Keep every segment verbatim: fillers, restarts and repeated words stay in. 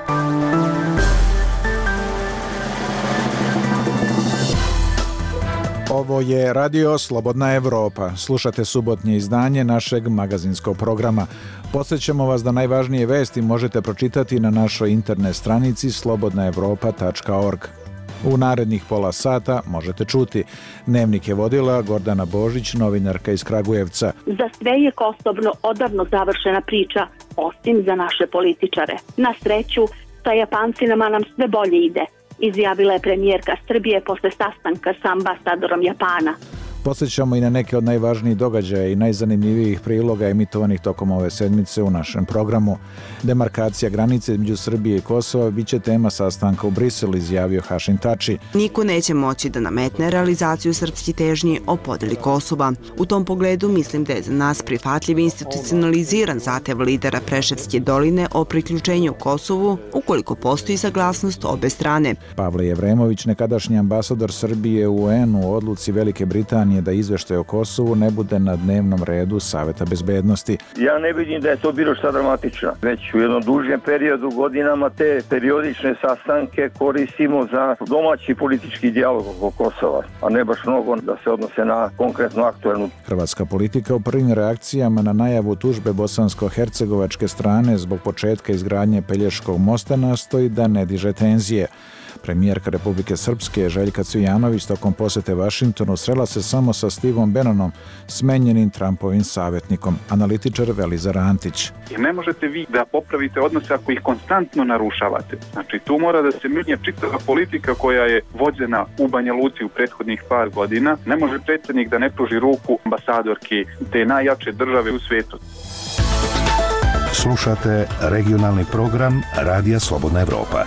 Ovo je Radio Slobodna Evropa. Slušate subotnje izdanje našeg magazinskog programa. Podsjećamo vas da najvažnije vesti možete pročitati na našoj internet stranici slobodna evropa tačka org. U narednih pola sata možete čuti. Dnevnik je vodila Gordana Božić, novinarka iz Kragujevca. Za sve je Kosovno odavno završena priča, osim za naše političare. Na sreću, sa Japancima nam sve bolje ide, izjavila je premijerka Srbije posle sastanka sa ambasadorom Japana. Podsjećamo i na neke od najvažnijih događaja i najzanimljivijih priloga emitovanih tokom ove sedmice u našem programu. Demarkacija granice između Srbije i Kosova biće tema sastanka u Briselu, izjavio Hašim Tači. Niko neće moći da nametne realizaciju srpskih težnji o podeli Kosova. U tom pogledu mislim da je za nas prihvatljiv institucionaliziran zahtev lidera Preševske doline o priključenju Kosovu ukoliko postoji saglasnost obe strane. Pavle Jevremović, nekadašnji ambasador Srbije u U N u odluci Velike Britanije da izveštaj o Kosovu ne bude na dnevnom redu Saveta bezbednosti. Ja ne vidim da je to bilo šta dramatično. Već u jednom dužem periodu godinama te periodične sastanke koristimo za domaći politički dijalog oko Kosova, a ne baš mnogo da se odnose na konkretnu aktualnu. Hrvatska politika u prvim reakcijama na najavu tužbe bosansko-hercegovačke strane zbog početka izgradnje Pelješkog mosta nastoji da ne diže tenzije. Premijerka Republike Srpske Željka Cvijanović tokom posete Vašingtonu srela se samo sa Stevom Bannonom, smenjenim Trumpovim savjetnikom, analitičar Velizar Antić. I ne možete vi da popravite odnose ako ih konstantno narušavate. Znači tu mora da se mijenja čitava politika koja je vođena u Banja Luci u prethodnih par godina. Ne može predsjednik da ne pruži ruku ambasadorki te najjače države u svijetu. Slušate regionalni program Radija Slobodna Evropa.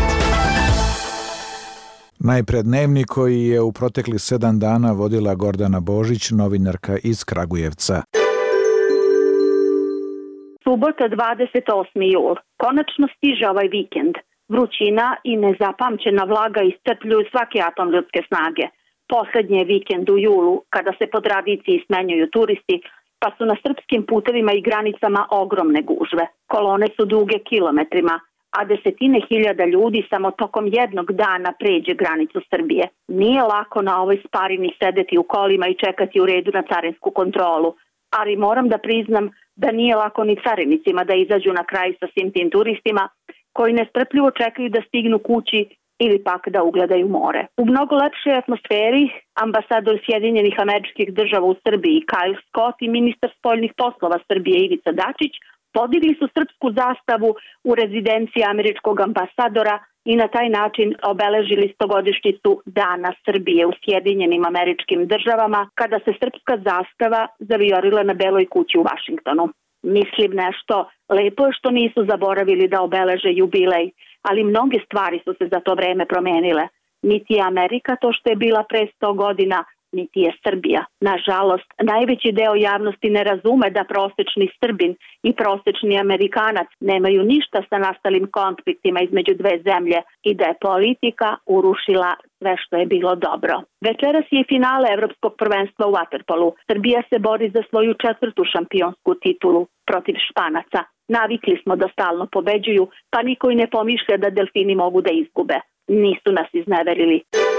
Najpred dnevnik koji je u proteklih sedam dana vodila Gordana Božić, novinarka iz Kragujevca. Subota dvadeset osmi jul. Konačno stiže ovaj vikend. Vrućina i nezapamćena vlaga iscrpljuju svaki atom ljudske snage. Poslednji je vikend u julu, kada se po tradiciji smenjuju turisti, pa su na srpskim putevima i granicama ogromne gužve. Kolone su duge kilometrima, a desetine hiljada ljudi samo tokom jednog dana pređe granicu Srbije. Nije lako na ovoj sparini sedeti u kolima i čekati u redu na carinsku kontrolu, ali moram da priznam da nije lako ni carinicima da izađu na kraj sa svim tim turistima koji nestrpljivo čekaju da stignu kući ili pak da ugledaju more. U mnogo lepšoj atmosferi ambasador Sjedinjenih Američkih Država u Srbiji Kyle Scott i ministar spoljnih poslova Srbije Ivica Dačić podigli su srpsku zastavu u rezidenciji američkog ambasadora i na taj način obeležili stogodišnjicu Dana Srbije u Sjedinjenim Američkim Državama, kada se srpska zastava zavijorila na Beloj kući u Vašingtonu. Mislim nešto, lepo je što nisu zaboravili da obeleže jubilej, ali mnoge stvari su se za to vreme promenile. Niti je Amerika to što je bila pre sto godina, niti je Srbija. Nažalost, najveći deo javnosti ne razume da prosečni Srbin i prosečni Amerikanac nemaju ništa sa nastalim konfliktima između dve zemlje i da je politika urušila sve što je bilo dobro. Večeras je finale Evropskog prvenstva u vaterpolu. Srbija se bori za svoju četvrtu šampionsku titulu protiv Španaca. Navikli smo da stalno pobeđuju, pa niko i ne pomišlja da delfini mogu da izgube. Nisu nas izneverili.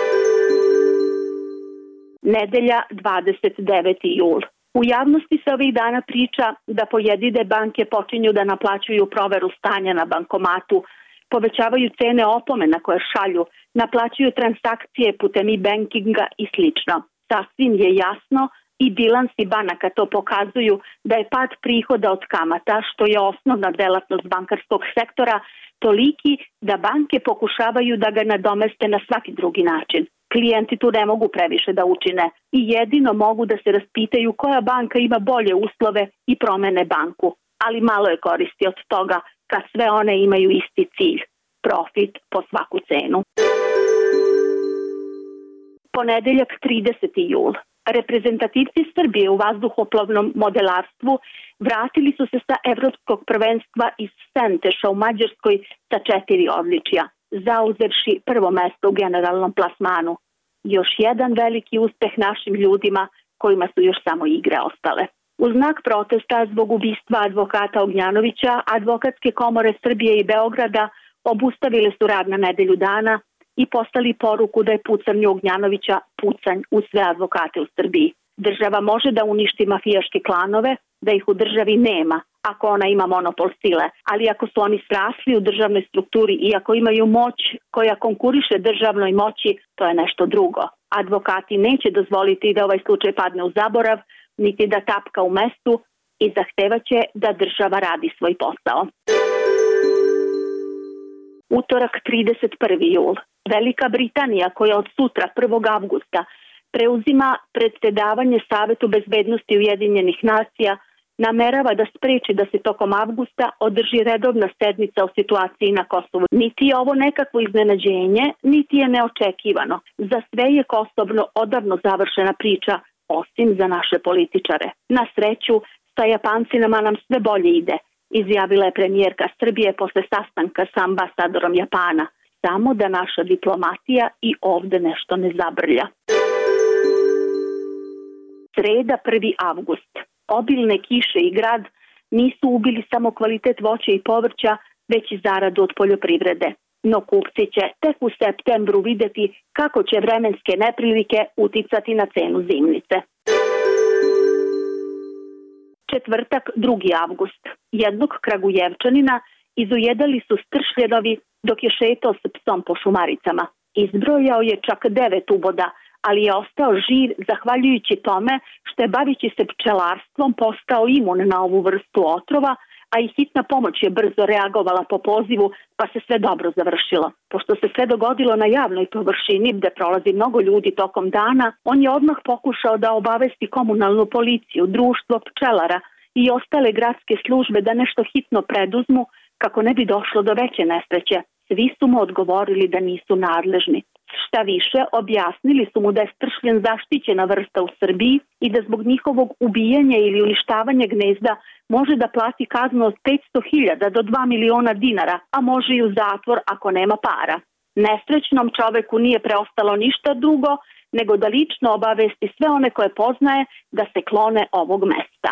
Nedelja dvadeset deveti jul. U javnosti se ovih dana priča da pojedine banke počinju da naplaćuju proveru stanja na bankomatu, povećavaju cene opomena koje šalju, naplaćuju transakcije putem e-bankinga i slično. Sasvim je jasno i bilansi banaka to pokazuju da je pad prihoda od kamata, što je osnovna delatnost bankarskog sektora, toliki da banke pokušavaju da ga nadomeste na svaki drugi način. Klijenti tu ne mogu previše da učine i jedino mogu da se raspitaju koja banka ima bolje uslove i promene banku. Ali malo je koristi od toga kad sve one imaju isti cilj – profit po svaku cenu. Ponedeljak trideseti jul. Reprezentativci Srbije u vazduhoplovnom modelarstvu vratili su se sa Evropskog prvenstva iz Senteša u Mađarskoj sa četiri odličija, zauzevši prvo mesto u generalnom plasmanu. Još jedan veliki uspeh našim ljudima kojima su još samo igre ostale. U znak protesta zbog ubistva advokata Ognjanovića, advokatske komore Srbije i Beograda obustavile su rad na nedelju dana i poslali poruku da je pucanje Ognjanovića pucanj u sve advokate u Srbiji. Država može da uništi mafijaške klanove, da ih u državi nema ako ona ima monopol sile, ali ako su oni srasli u državnoj strukturi i ako imaju moć koja konkuriše državnoj moći, to je nešto drugo. Advokati neće dozvoliti da ovaj slučaj padne u zaborav, niti da tapka u mestu i zahtevaće da država radi svoj posao. Utorak trideset prvi jul. Velika Britanija, koja od sutra prvog avgusta preuzima predsedavanje Savetu bezbednosti Ujedinjenih nacija, namerava da spreči da se tokom avgusta održi redovna sednica o situaciji na Kosovu. Niti je ovo nekakvo iznenađenje, niti je neočekivano. Za sve je Kosovno odavno završena priča, osim za naše političare. Na sreću, sa Japancima nam sve bolje ide, izjavila je premijerka Srbije posle sastanka sa ambasadorom Japana. Samo da naša diplomatija i ovde nešto ne zabrlja. Sreda prvi avgust. Obilne kiše i grad nisu ubili samo kvalitet voća i povrća, već i zaradu od poljoprivrede. No kupci će tek u septembru videti kako će vremenske neprilike uticati na cenu zimnice. Četvrtak drugi avgust. Jednog Kragujevčanina izujedali su stršljenovi dok je šetao s psom po šumaricama. Izbrojao je čak devet uboda, ali je ostao živ zahvaljujući tome što je, bavići se pčelarstvom, postao imun na ovu vrstu otrova, a i hitna pomoć je brzo reagovala po pozivu, pa se sve dobro završilo. Pošto se sve dogodilo na javnoj površini gde prolazi mnogo ljudi tokom dana, on je odmah pokušao da obavesti komunalnu policiju, društvo pčelara i ostale gradske službe da nešto hitno preduzmu kako ne bi došlo do veće nesreće. Svi su mu odgovorili da nisu nadležni. Šta više, objasnili su mu da je stršljen zaštićena vrsta u Srbiji i da zbog njihovog ubijanja ili uništavanja gnezda može da plati kaznu od petsto hiljada do dva miliona dinara, a može i u zatvor ako nema para. Nesrećnom čoveku nije preostalo ništa drugo nego da lično obavesti sve one koje poznaje da se klone ovog mesta.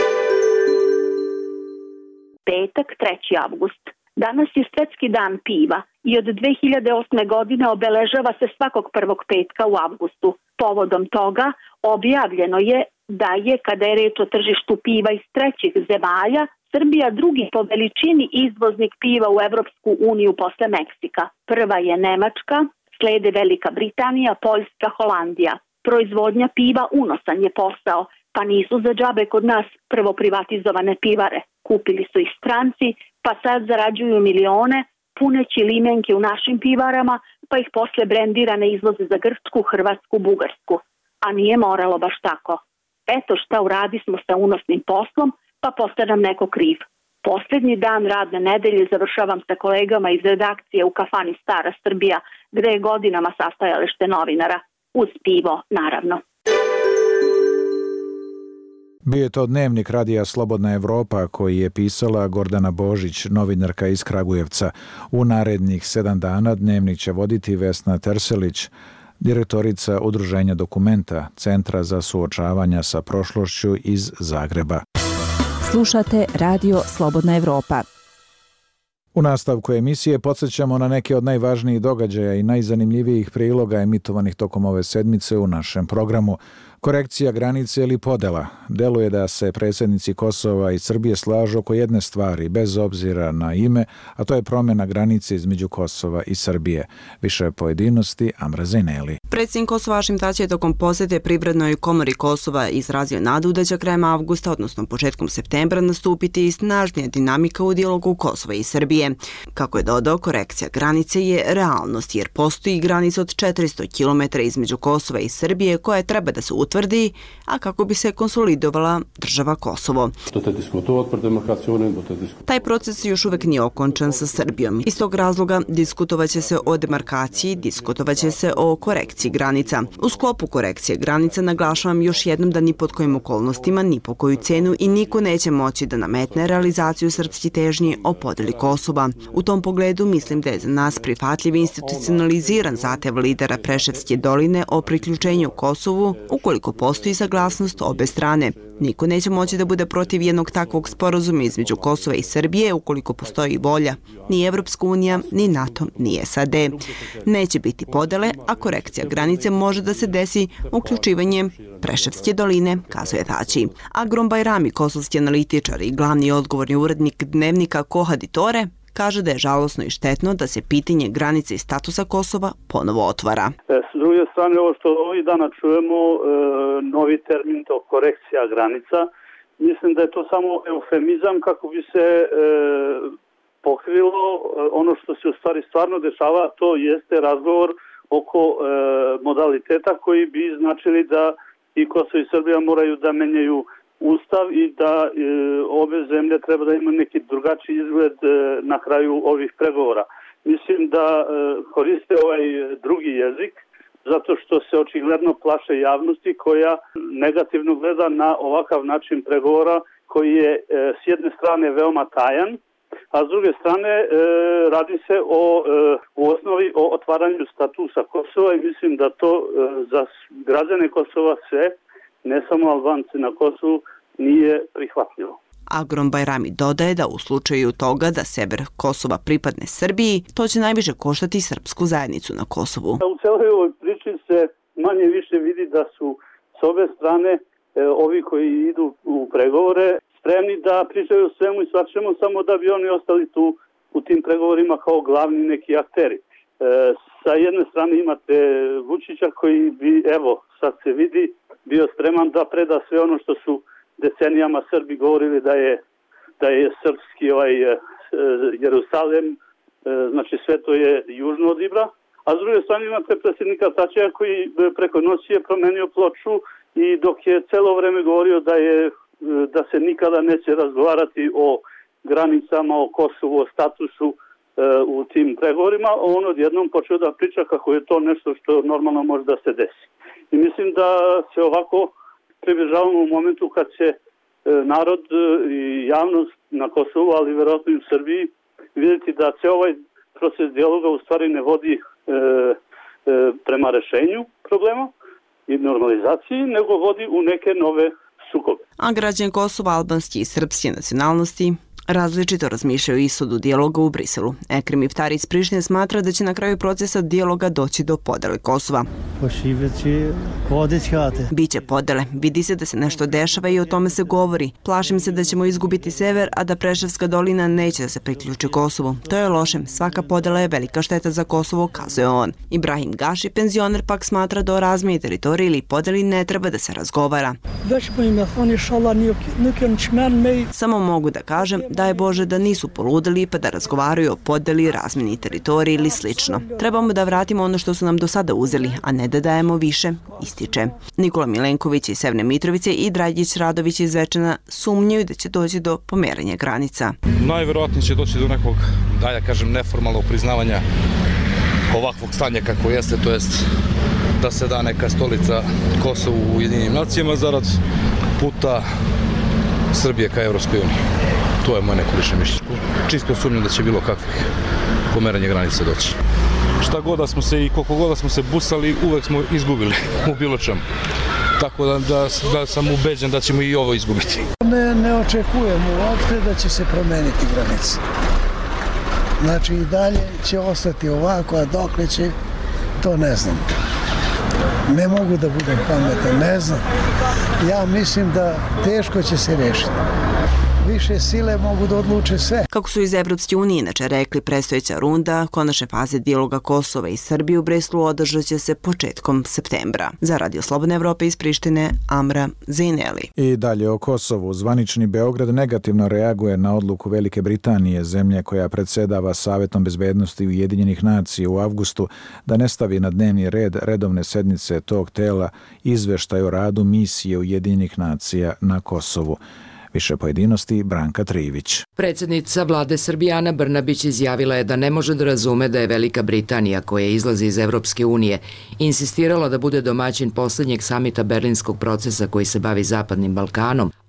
Petak treći avgust. Danas je Svetski dan piva i od dve hiljade osme. godine obeležava se svakog prvog petka u avgustu. Povodom toga objavljeno je da je, kada je reč o tržištu piva iz trećih zemalja, Srbija drugi po veličini izvoznik piva u Evropsku uniju posle Meksika. Prva je Nemačka, slede Velika Britanija, Poljska, Holandija. Proizvodnja piva unosan je posao, pa nisu za džabe kod nas prvo privatizovane pivare. Kupili su ih stranci, pa sad zarađuju milione, puneći limenke u našim pivarama, pa ih posle brendirane izvoze za Grčku, Hrvatsku, Bugarsku. A nije moralo baš tako. Eto šta uradi smo sa unosnim poslom, pa postane nam neko kriv. Poslednji dan radne nedelje završavam sa kolegama iz redakcije u kafani Stara Srbija, gde je godinama sastajalište novinara. Uz pivo, naravno. Bio je to dnevnik radija Slobodna Evropa koji je pisala Gordana Božić, novinarka iz Kragujevca. U narednih sedam dana dnevnik će voditi Vesna Terselić, direktorica Udruženja Dokumenta, Centra za suočavanja sa prošlošću iz Zagreba. Slušate Radio Slobodna Evropa. U nastavku emisije podsjećamo na neke od najvažnijih događaja i najzanimljivijih priloga emitovanih tokom ove sedmice u našem programu. Korekcija granice ili podela. Deluje da se predsjednici Kosova i Srbije slažu oko jedne stvari, bez obzira na ime, a to je promjena granice između Kosova i Srbije. Više pojedinosti, Amra Zajneli. Predsjednik Kosova Hašim Tači je tokom posjete Privrednoj komori Kosova izrazio nadu da će krajem avgusta, odnosno početkom septembra, nastupiti i snažnija dinamika u dijalogu Kosova i Srbije. Kako je dodao, korekcija granice je realnost jer postoji granica od četiristo kilometara između Kosova i Srbije koja treba da se utvrdi, a kako bi se konsolidovala država Kosovo. Taj proces još uvek nije okončan sa Srbijom. Iz tog razloga diskutovaće se o demarkaciji, diskutovaće se o korekciji granica. U sklopu korekcije granica naglašavam još jednom da ni pod kojim okolnostima, ni po koju cenu i niko neće moći da nametne realizaciju srpskih težnji o podeli Kosova. U tom pogledu mislim da je za nas prihvatljiv institucionaliziran zahtev lidera Preševske doline o priključenju Kosovu, ukoliko ukoliko postoji saglasnost obe strane. Niko neće moći da bude protiv jednog takvog sporazuma između Kosova i Srbije ukoliko postoji volja. Ni Evropska unija, ni NATO, ni S A D. Neće biti podele, a korekcija granice može da se desi uključivanjem Preševske doline, kazuje Tači. Agrom Bajrami, kosovski analitičar i glavni odgovorni urednik dnevnika Kohaditore, kaže da je žalosno i štetno da se pitanje granice i statusa Kosova ponovo otvara. S druge strane, ovo što ovih dana čujemo, e, novi termin, to korekcija granica, mislim da je to samo eufemizam kako bi se e, pokrilo ono što se u stvari stvarno dešava, to jeste razgovor oko e, modaliteta koji bi značili da i Kosovo i Srbija moraju da menjaju Ustav i da e, obe zemlje treba da imaju neki drugačiji izgled e, na kraju ovih pregovora. Mislim da e, koriste ovaj drugi jezik zato što se očigledno plaše javnosti koja negativno gleda na ovakav način pregovora koji je e, s jedne strane veoma tajan, a s druge strane e, radi se o, e, u osnovi o otvaranju statusa Kosova i mislim da to e, za građane Kosova sve, ne samo Albance na Kosovu, nije prihvatljivo. Agrom Bajrami dodaje da u slučaju toga da sever Kosova pripadne Srbiji, to će najviše koštati srpsku zajednicu na Kosovu. U celoj ovoj priči se manje više vidi da su s obe strane e, ovi koji idu u pregovore spremni da pričaju o svemu i svačemu samo da bi oni ostali tu u tim pregovorima kao glavni neki akteri. E, sa jedne strane imate Vučića koji bi, evo, sad se vidi, bio spreman da preda sve ono što su decenijama Srbi govorili da je, da je srpski ovaj, Jerusalem, znači sve to je južno od Ibra, a s druge strane imate predsjednika Tačija koji preko noći je promenio ploču i dok je celo vreme govorio da, je, da se nikada neće razgovarati o granicama, o Kosovu, o statusu u tim pregovorima, on odjednom počeo da priča kako je to nešto što normalno može da se desi. I mislim da se ovako približavamo u momentu kad će narod i javnost na Kosovu, ali verovatno i u Srbiji, vidjeti da se ovaj proces dijaloga u stvari ne vodi e, e, prema rešenju problema i normalizaciji, nego vodi u neke nove sukobe. A građani Kosova, albanske i srpske nacionalnosti različito razmišljaju o ishodu dijaloga u Briselu. Ekrem Iftari iz Prištine smatra da će na kraju procesa dijaloga doći do podele Kosova. Biće podele. Vidi se da se nešto dešava i o tome se govori. Plašim se da ćemo izgubiti sever, a da Preševska dolina neće da se priključi Kosovu. To je loše. Svaka podela je velika šteta za Kosovo, kazuje on. Ibrahim Gaši, penzioner, pak smatra da o razmeni teritorije ili podeli ne treba da se razgovara. Samo mogu da kažem daj Bože da nisu poludeli pa da razgovaraju o podeli, razmeni teritorije ili slično. Trebamo da vratimo ono što su nam do sada uzeli, a ne da dajemo više, ističe. Nikola Milenković iz Severne Mitrovice i Dragić Radović iz Zvečana sumnjaju da će doći do pomeranja granica. Najverovatnije će doći do nekog, da ja kažem, neformalnog priznavanja ovakvog stanja kako jeste, to jest da se da neka stolica Kosovu u Ujedinjenim nacijama zarad puta Srbije ka Evropskoj uniji. To je moje neko lično mišljenje. Čisto sumnjam da će bilo kakvih pomeranja granice doći. Šta god da smo se i koliko god da smo se busali, uvek smo izgubili u bilo čemu. Tako da, da, da sam ubeđen da ćemo i ovo izgubiti. Ne, ne očekujemo uopšte da će se promeniti granice. Znači i dalje će ostati ovako, a dokle će, to ne znam. Ne mogu da budem pametan, ne znam. Ja mislim da teško će se rešiti. Više sile mogu da odluče sve. Kako su iz Evropske unije inače rekli, predstojeća runda konačne faze dijaloga Kosova i Srbije u Briselu održat će se početkom septembra. Za Radio Slobodne Evrope iz Prištine, Amra Zejneli. I dalje o Kosovu. Zvanični Beograd negativno reaguje na odluku Velike Britanije, zemlje koja predsedava Savetom bezbednosti Ujedinjenih nacija u avgustu, da ne stavi na dnevni red redovne sednice tog tela izveštaj o radu misije Ujedinjenih nacija na Kosovu. Više pojedinosti Branka Trivić. Predsjednica vlade Srbije Ana Brnabić izjavila je da ne može da razume da je Velika Britanija, koja izlazi iz Evropske unije, insistirala da bude domaćin posljednjeg samita berlinskog procesa koji se bavi Zapadnim Balkanom,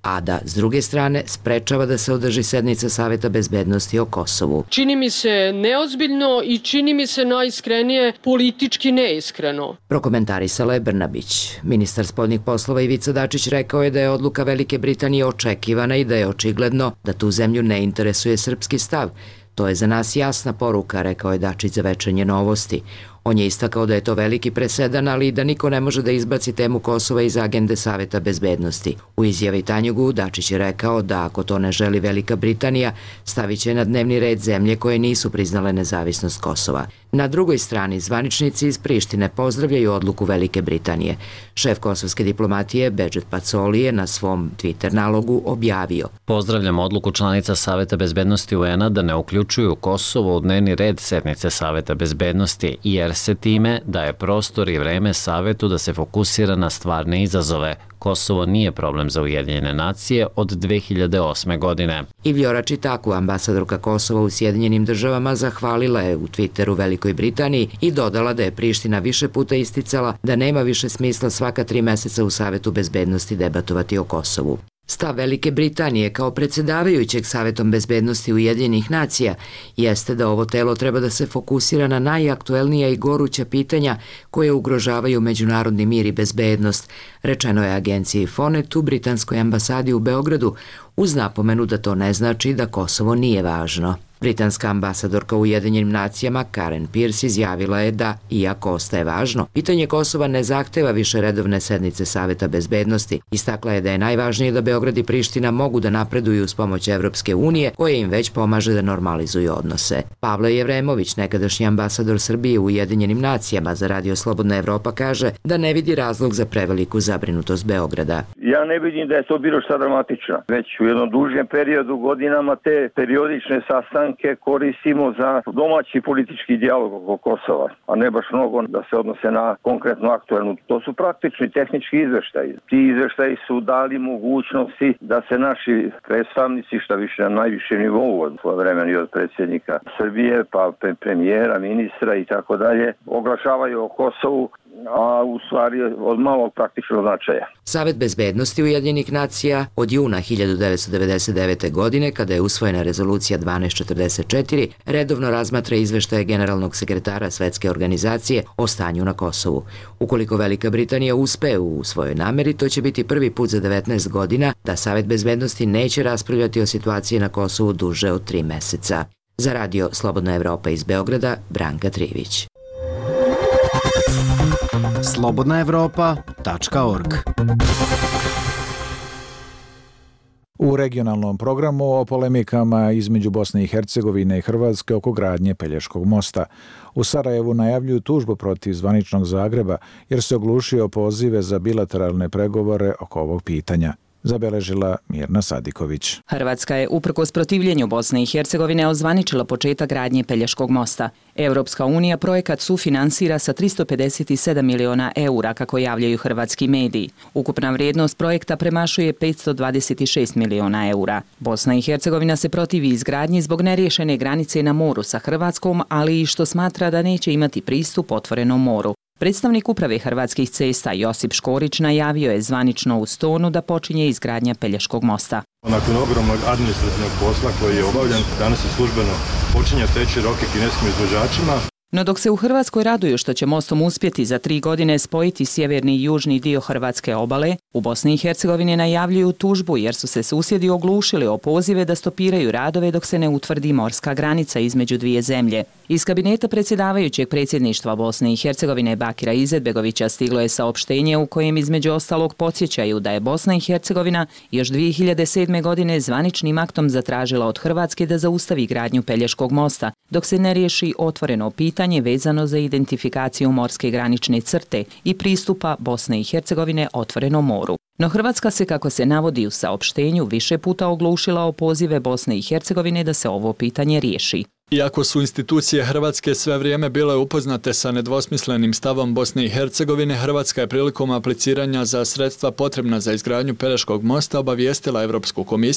a da, s druge strane, sprečava da se održi sednica Saveta bezbednosti o Kosovu. Čini mi se neozbiljno i čini mi se najiskrenije politički neiskreno. Prokomentarisala je Brnabić. Ministar spoljnih poslova Ivica Dačić rekao je da je odluka Velike Britanije očekivana i da je očigledno da tu zemlju ne interesuje srpski stav. To je za nas jasna poruka, rekao je Dačić za Večernje novosti. On je istakao da je to veliki presedan, ali i da niko ne može da izbaci temu Kosova iz agende Saveta bezbednosti. U izjavi Tanjugu Dačić je rekao da ako to ne želi Velika Britanija, stavit će na dnevni red zemlje koje nisu priznale nezavisnost Kosova. Na drugoj strani, zvaničnici iz Prištine pozdravljaju odluku Velike Britanije. Šef kosovske diplomatije Bedžet Pacoli je na svom Twitter nalogu objavio: Pozdravljam odluku članica Saveta bezbednosti U N-a da ne uključuju Kosovo u dnevni red sednice Saveta bezbednosti, jer se time daje prostor i vreme Savetu da se fokusira na stvarne izazove. Kosovo nije problem za Ujedinjene nacije od dve hiljade osme. godine. Ivljora Čitaku, ambasadorka Kosova u Sjedinjenim državama, zahvalila je u Twitteru Velikoj Britaniji i dodala da je Priština više puta isticala da nema više smisla svaka tri meseca u Savetu bezbednosti debatovati o Kosovu. Stav Velike Britanije kao predsjedavajućeg Savetom bezbednosti Ujedinjenih nacija jeste da ovo telo treba da se fokusira na najaktuelnija i goruća pitanja koje ugrožavaju međunarodni mir i bezbednost, rečeno je agenciji Fonet u britanskoj ambasadi u Beogradu, uz napomenu da to ne znači da Kosovo nije važno. Britanska ambasadorka u Ujedinjenim nacijama Karen Pierce izjavila je da, iako ostaje važno, pitanje Kosova ne zahteva više redovne sednice Saveta bezbednosti. Istakla je da je najvažnije da Beograd i Priština mogu da napreduju uz pomoć Evropske unije, koja im već pomaže da normalizuju odnose. Pavle Jevremović, nekadašnji ambasador Srbije u Ujedinjenim nacijama za Radio Slobodna Evropa, kaže da ne vidi razlog za preveliku zabrinutost Beograda. Ja ne vidim da je to bilo šta dramatično. Već u jednom dužem periodu godinama te periodične sastanke koristimo za domaći politički dijalog oko Kosova, a ne baš mnogo da se odnose na konkretno aktuelnu. To su praktični tehnički izveštaji. Ti izveštaji su dali mogućnosti da se naši predstavnici, šta više na najvišem nivou od vremena i od predsjednika Srbije, pa premijera, ministra i tako dalje, oglašavaju o Kosovu, a u stvari od malog praktičnog značaja. Savet bezbednosti Ujedinjenih nacija od juna hiljadu devetsto devedeset devete. godine, kada je usvojena rezolucija dvanaest četrdeset četiri, redovno razmatra izveštaje generalnog sekretara Svetske organizacije o stanju na Kosovu. Ukoliko Velika Britanija uspe u svojoj nameri, to će biti prvi put za devetnaest godina da Savet bezbednosti neće raspravljati o situaciji na Kosovu duže od tri meseca. Za Radio Slobodna Evropa iz Beograda, Branka Trivić. slobodna evropa tačka org. U regionalnom programu o polemikama između Bosne i Hercegovine i Hrvatske oko gradnje Pelješkog mosta. U Sarajevu najavljuju tužbu protiv zvaničnog Zagreba jer se oglušio pozive za bilateralne pregovore oko ovog pitanja. Zabeležila Mirna Sadiković. Hrvatska je uprkos protivljenju Bosne i Hercegovine ozvaničila početak gradnje Pelješkog mosta. Europska unija projekat sufinansira sa tristo pedeset sedam miliona eura, kako javljaju hrvatski mediji. Ukupna vrijednost projekta premašuje petsto dvadeset šest miliona eura. Bosna i Hercegovina se protivi izgradnji zbog neriješene granice na moru sa Hrvatskom, ali i što smatra da neće imati pristup otvorenom moru. Predstavnik uprave Hrvatskih cesta Josip Škorić najavio je zvanično u Stonu da počinje izgradnja Pelješkog mosta. Nakon ogromnog administrativnog posla koji je obavljen, danas se službeno počinje teći roke kineskim izvođačima. No dok se u Hrvatskoj raduju što će mostom uspjeti za tri godine spojiti sjeverni i južni dio hrvatske obale, u Bosni i Hercegovini najavljuju tužbu jer su se susjedi oglušili o pozive da stopiraju radove dok se ne utvrdi morska granica između dvije zemlje. Iz kabineta predsjedavajućeg predsjedništva Bosne i Hercegovine Bakira Izetbegovića stiglo je saopštenje u kojem između ostalog podsjećaju da je Bosna i Hercegovina još dvije hiljade sedme. godine zvaničnim aktom zatražila od Hrvatske da zaustavi gradnju Pelješkog mosta, dok se ne riješi otvoreno pitanje vezano za identifikaciju morske granične crte i pristupa Bosne i Hercegovine otvorenom moru. No Hrvatska se, kako se navodi u saopštenju, više puta oglušila o pozive Bosne i Hercegovine da se ovo pitanje riješi. Iako su institucije Hrvatske sve vrijeme bile upoznate sa nedvosmislenim stavom Bosne i Hercegovine, Hrvatska je prilikom apliciranja za sredstva potrebna za izgradnju Pelješkog mosta obavijestila Europsku komisiju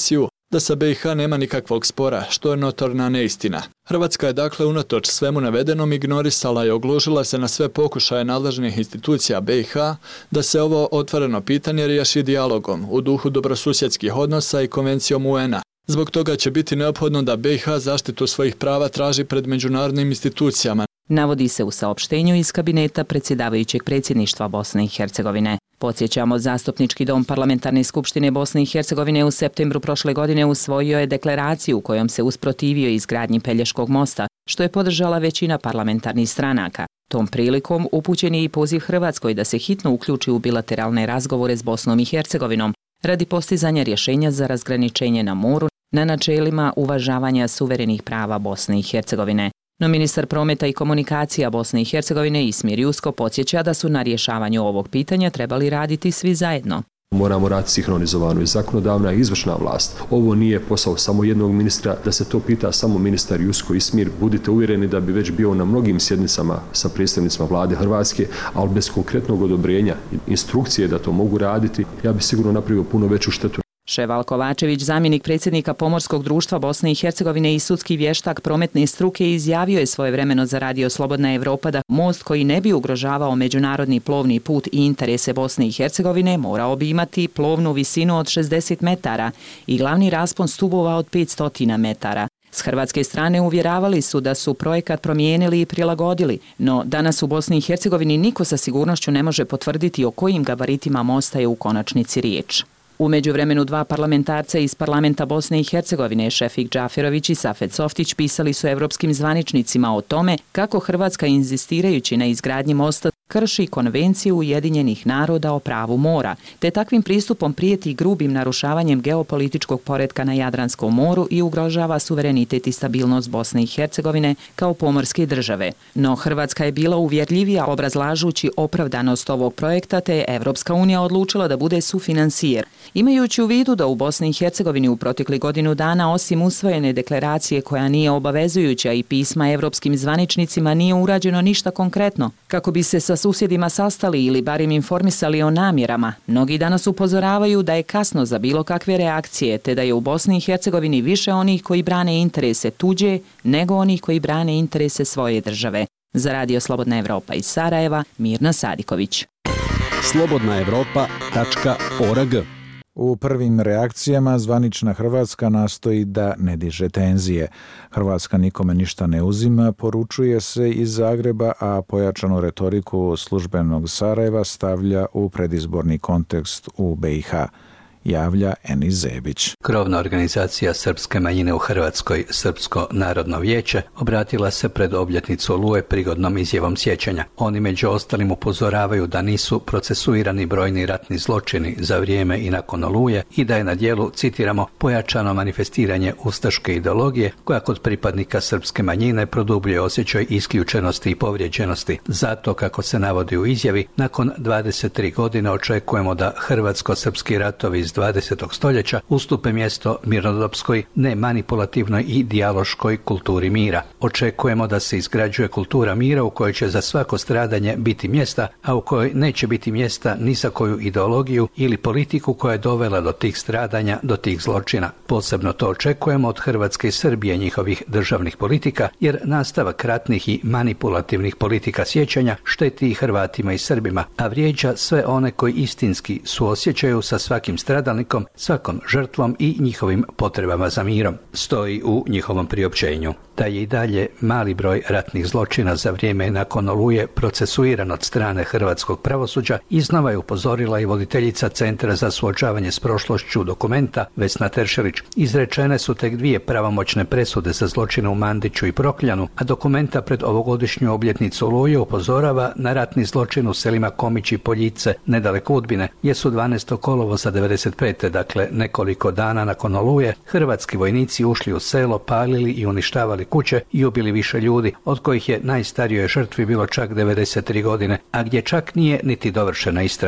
da sa B i H nema nikakvog spora, što je notorna neistina. Hrvatska je dakle unatoč svemu navedenom ignorisala i oglušila se na sve pokušaje nadležnih institucija B i H da se ovo otvoreno pitanje riješi dijalogom u duhu dobrosusjedskih odnosa i konvencijom U N a. Zbog toga će biti neophodno da B i H zaštitu svojih prava traži pred međunarodnim institucijama. Navodi se u saopštenju iz kabineta predsjedavajućeg predsjedništva Bosne i Hercegovine. Podsjećamo, Zastupnički dom Parlamentarne skupštine Bosne i Hercegovine u septembru prošle godine usvojio je deklaraciju u kojom se usprotivio izgradnji Pelješkog mosta, što je podržala većina parlamentarnih stranaka. Tom prilikom upućen je i poziv Hrvatskoj da se hitno uključi u bilateralne razgovore s Bosnom i Hercegovinom radi postizanja rješenja za razgraničenje na moru na načelima uvažavanja suverenih prava Bosne i Hercegovine. No ministar prometa i komunikacija Bosne i Hercegovine Ismir Jusko podsjeća da su na rješavanju ovog pitanja trebali raditi svi zajedno. Moramo raditi sinhronizovano i zakonodavna i izvršna vlast. Ovo nije posao samo jednog ministra, da se to pita samo ministar Jusko Ismir. Budite uvjereni da bi već bio na mnogim sjednicama sa predstavnicima vlade Hrvatske, ali bez konkretnog odobrenja, instrukcije da to mogu raditi, ja bi sigurno napravio puno veću štetu. Ševal Kovačević, zamjenik predsjednika Pomorskog društva Bosne i Hercegovine i sudski vještak prometne struke, izjavio je svojevremeno za Radio Slobodna Evropa da most koji ne bi ugrožavao međunarodni plovni put i interese Bosne i Hercegovine morao bi imati plovnu visinu od šezdeset metara i glavni raspon stubova od petsto metara. S hrvatske strane uvjeravali su da su projekat promijenili i prilagodili, no danas u Bosni i Hercegovini niko sa sigurnošću ne može potvrditi o kojim gabaritima mosta je u konačnici riječ. U međuvremenu dva parlamentarca iz parlamenta Bosne i Hercegovine, Šefik Džaferović i Safet Softić, pisali su evropskim zvaničnicima o tome kako Hrvatska, inzistirajući na izgradnji mosta, krši Konvenciju Ujedinjenih naroda o pravu mora, te takvim pristupom prijeti grubim narušavanjem geopolitičkog poretka na Jadranskom moru i ugrožava suverenitet i stabilnost Bosne i Hercegovine kao pomorske države. No Hrvatska je bila uvjerljivija obrazlažući opravdanost ovog projekta, te je Evropska unija odlučila da bude sufinansijer. Imajući u vidu da u Bosni i Hercegovini u protekli godinu dana, osim usvojene deklaracije koja nije obavezujuća i pisma evropskim zvaničnicima, nije urađeno ništa konkretno kako bi se sa susjedima sastali ili barem informisali o namjerama, mnogi danas upozoravaju da je kasno za bilo kakve reakcije, te da je u Bosni i Hercegovini više onih koji brane interese tuđe nego onih koji brane interese svoje države. Za Radio Slobodna Evropa iz Sarajeva, Mirna Sadiković. slobodna evropa tačka org. U prvim reakcijama zvanična Hrvatska nastoji da ne diže tenzije. Hrvatska nikome ništa ne uzima, poručuje se iz Zagreba, a pojačanu retoriku službenog Sarajeva stavlja u predizborni kontekst u B i H. Javlja Enis Zebić. Krovna organizacija srpske manjine u Hrvatskoj, Srpsko narodno vijeće, obratila se pred obljetnicu Oluje prigodnom izjavom sjećanja. Oni među ostalim upozoravaju da nisu procesuirani brojni ratni zločini za vrijeme i nakon Oluje i da je na djelu, citiramo, pojačano manifestiranje ustaške ideologije koja kod pripadnika srpske manjine produbljuje osjećaj isključenosti i povrijeđenosti. Zato, kako se navodi u izjavi, nakon dvadeset tri godine očekujemo da hrvatsko-srpski ratovi iz dvadesetog stoljeća ustupe mjesto mirnodopskoj, nemanipulativnoj i dijaloškoj kulturi mira. Očekujemo da se izgrađuje kultura mira u kojoj će za svako stradanje biti mjesta, a u kojoj neće biti mjesta ni za koju ideologiju ili politiku koja je dovela do tih stradanja, do tih zločina. Posebno to očekujemo od Hrvatske i Srbije, njihovih državnih politika, jer nastavak ratnih i manipulativnih politika sjećanja šteti i Hrvatima i Srbima, a vrijeđa sve one koji istinski suosjećaju sa svakim stradalnikom, svakom žrtvom i njihovim potrebama za mirom. Stoji u njihovom priopćenju da je i dalje mali broj ratnih zločina za vrijeme i nakon Oluje procesuiran od strane hrvatskog pravosuđa, iznova je upozorila i voditeljica Centra za suočavanje s prošlošću Dokumenta, Vesna Teršelić. Izrečene su tek dvije pravomoćne presude za zločine u Mandiću i Prokljanu, a Dokumenta pred ovogodišnju obljetnicu Oluje upozorava na ratni zločin u selima Komić i Poljice, nedaleko Udbine, gdje su dvanaestog kolovoza devedeset pete, dakle nekoliko dana nakon Oluje, hrvatski vojnici ušli u selo, palili i uništavali kuće i ubili više ljudi, od kojih je najstarijoj žrtvi bilo čak devedeset tri godine, a gdje čak nije niti dovršena istraga.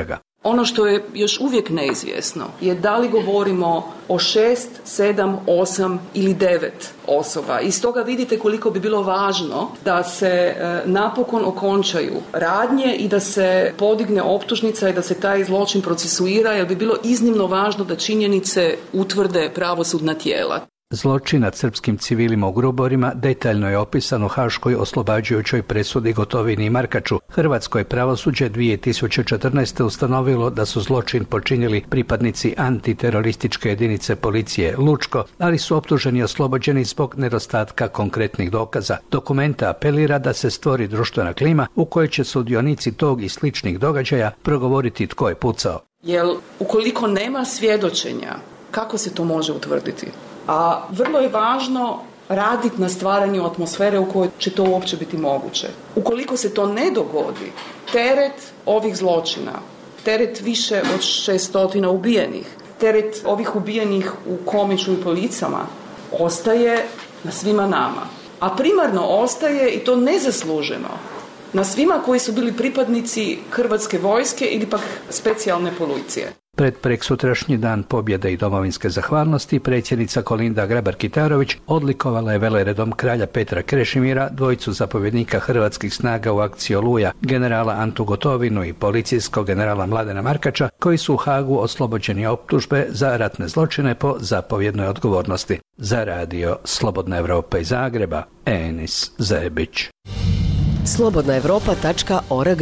Ono što je još uvijek neizvjesno je da li govorimo o šest, sedam, osam ili devet osoba. I stoga vidite koliko bi bilo važno da se e, napokon okončaju radnje i da se podigne optužnica i da se taj zločin procesuira, jer bi bilo iznimno važno da činjenice utvrde pravosudna tijela. Zločin nad srpskim civilima u Gruborima detaljno je opisan u Haškoj oslobađajućoj presudi Gotovini i Markaču. Hrvatsko je pravosuđe dvije tisuće četrnaeste. ustanovilo da su zločin počinili pripadnici antiterorističke jedinice policije Lučko, ali su optuženi i oslobođeni zbog nedostatka konkretnih dokaza. Dokumenta apelira da se stvori društvena klima u kojoj će sudionici tog i sličnih događaja progovoriti tko je pucao. Jer ukoliko nema svjedočenja, kako se to može utvrditi? A vrlo je važno raditi na stvaranju atmosfere u kojoj će to uopće biti moguće. Ukoliko se to ne dogodi, teret ovih zločina, teret više od šestotina ubijenih, teret ovih ubijenih u Komiću i Policama ostaje na svima nama. A primarno ostaje, i to nezasluženo, na svima koji su bili pripadnici Hrvatske vojske ili pak specijalne policije. Pred preksutrašnji dan pobjede i domovinske zahvalnosti predsjednica Kolinda Grabar-Kitarović odlikovala je veleredom kralja Petra Krešimira, dvojicu zapovjednika hrvatskih snaga u akciji Oluja, generala Antu Gotovinu i policijskog generala Mladena Markača, koji su u Hagu oslobođeni optužbe za ratne zločine po zapovjednoj odgovornosti. Za radio Slobodna Evropa iz Zagreba, Enis Zebić. slobodna evropa tačka org.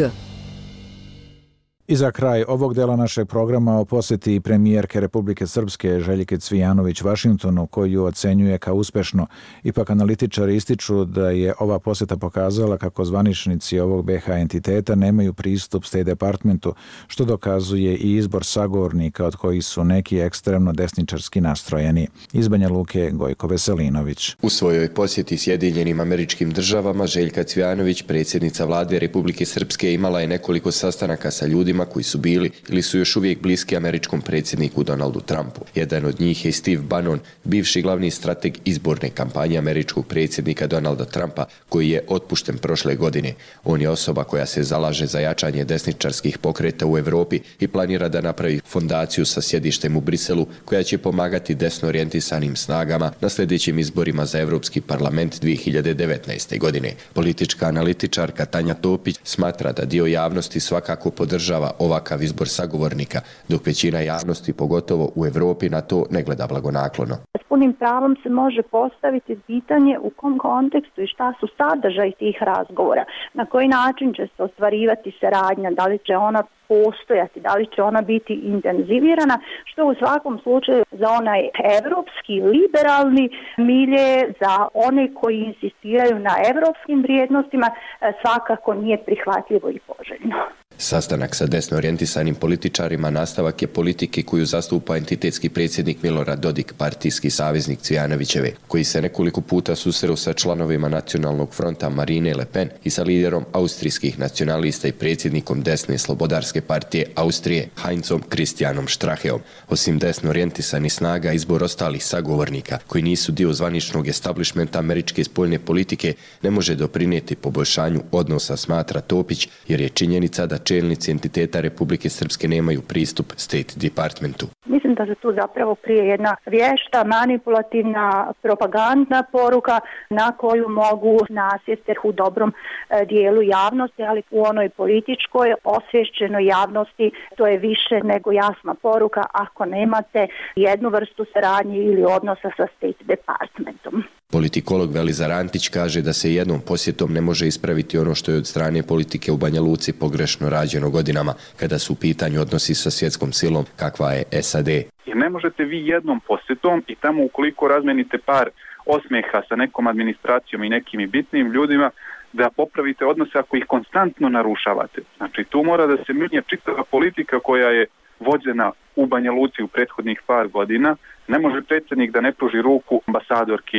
I za kraj ovog dela našeg programa o posjeti premijerke Republike Srpske Željke Cvijanović Vašingtonu, koju ocenjuje kao uspešno. Ipak analitičari ističu da je ova posjeta pokazala kako zvaničnici ovog be ha entiteta nemaju pristup State Departmentu, što dokazuje i izbor sagovornika od kojih su neki ekstremno desničarski nastrojeni. Iz Banja Luke, Gojko Veselinović. U svojoj posjeti Sjedinjenim Američkim Državama Željka Cvijanović, predsjednica vlade Republike Srpske, imala je nekoliko sastanaka sa ljudima koji su bili ili su još uvijek bliski američkom predsjedniku Donaldu Trumpu. Jedan od njih je Steve Bannon, bivši glavni strateg izborne kampanje američkog predsjednika Donalda Trumpa, koji je otpušten prošle godine. On je osoba koja se zalaže za jačanje desničarskih pokreta u Europi i planira da napravi fondaciju sa sjedištem u Briselu, koja će pomagati desno orijentisanim snagama na sljedećim izborima za Europski parlament dvije hiljade devetnaeste. godine. Politička analitičarka Tanja Topić smatra da dio javnosti svakako podržava ovakav izbor sagovornika, dok većina javnosti, pogotovo u Europi, na to ne gleda blagonaklono. S punim pravom se može postaviti pitanje u kom kontekstu i šta su sadržaj tih razgovora, na koji način će se ostvarivati saradnja, da li će ona postojati, da li će ona biti intenzivirana, što u svakom slučaju za onaj evropski, liberalni milje, za one koji insistiraju na evropskim vrijednostima, svakako nije prihvatljivo i poželjno. Sastanak sa desno orijentisanim političarima nastavak je politike koju zastupa entitetski predsjednik Milorad Dodik, partijski saveznik Cvijanovićeve, koji se nekoliko puta susreo sa članovima Nacionalnog fronta Marine Le Pen i sa liderom austrijskih nacionalista i predsjednikom desne slobodarske partije Austrije Heinzom Christianom Stracheom. Osim desno orijentisanih snaga, izbor ostalih sagovornika koji nisu dio zvaničnog establishmenta američke spoljne politike ne može doprinijeti poboljšanju odnosa, smatra Topić, jer je činjenica da čelnici entiteta Republike Srpske nemaju pristup State Departmentu. Mislim da se tu zapravo krije jedna vješta, manipulativna, propagandna poruka na koju mogu nasjesti u dobrom dijelu javnosti, ali u onoj političkoj osvješćenoj javnosti to je više nego jasna poruka ako nemate jednu vrstu saradnje ili odnosa sa State Departmentom. Politikolog Velizar Antić kaže da se jednom posjetom ne može ispraviti ono što je od strane politike u Banja Luci pogrešno rađeno godinama, kada su u pitanju odnosi sa svjetskom silom kakva je es a de. I ne možete vi jednom posjetom i tamo ukoliko razmenite par osmeha sa nekom administracijom i nekim bitnim ljudima, da popravite odnose ako ih konstantno narušavate. Znači tu mora da se mijenja čitava politika koja je vođena u Banja Luci u prethodnih par godina. Ne može predsjednik da ne pruži ruku ambasadorki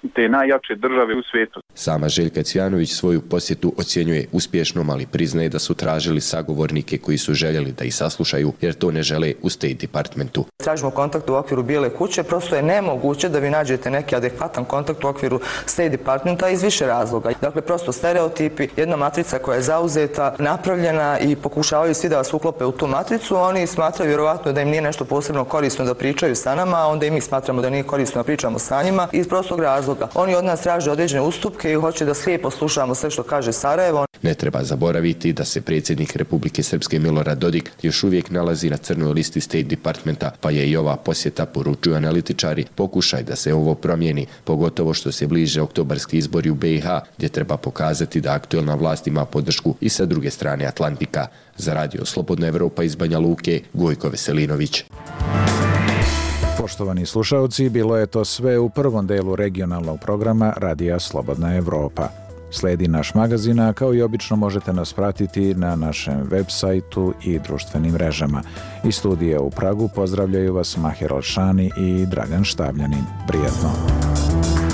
te najjače države u svijetu. Sama Željka Cvjanović svoju posjetu ocjenjuje uspješnom, ali priznaje da su tražili sagovornike koji su željeli da ih saslušaju, jer to ne žele u State Departmentu. Tražimo kontakt u okviru Bijele kuće, prosto je nemoguće da vi nađete neki adekvatan kontakt u okviru State Departmenta iz više razloga. Dakle, prosto stereotipi, jedna matrica koja je zauzeta, napravljena i pokušavaju svi da vas uklope u tu matricu, oni smatraju vjerovatno da im nije nešto posebno korisno da pričaju sa nama, a onda i mi smatramo da nije korisno da pričamo sa njima iz prostog razloga. Oni od nas traže određene ustupke i hoće da slijepo slušamo sve što kaže Sarajevo. Ne treba zaboraviti da se predsjednik Republike Srpske Milorad Dodik još uvijek nalazi na crnoj listi State Departmenta, pa je i ova posjeta, poručuju analitičari, pokušaj da se ovo promijeni, pogotovo što se bliže oktobarski izbori u B i H, gdje treba pokazati da aktuelna vlast ima podršku i sa druge strane Atlantika. Za Radio Slobodna Evropa iz Banja Luke, Gojko Veselinović. Poštovani slušalci, bilo je to sve u prvom delu regionalnog programa Radija Slobodna Evropa. Sledi naš magazin, a kao i obično možete nas pratiti na našem web sajtu i društvenim mrežama. Iz studija u Pragu pozdravljaju vas Maher Olšani i Dragan Štavljanin. Prijatno!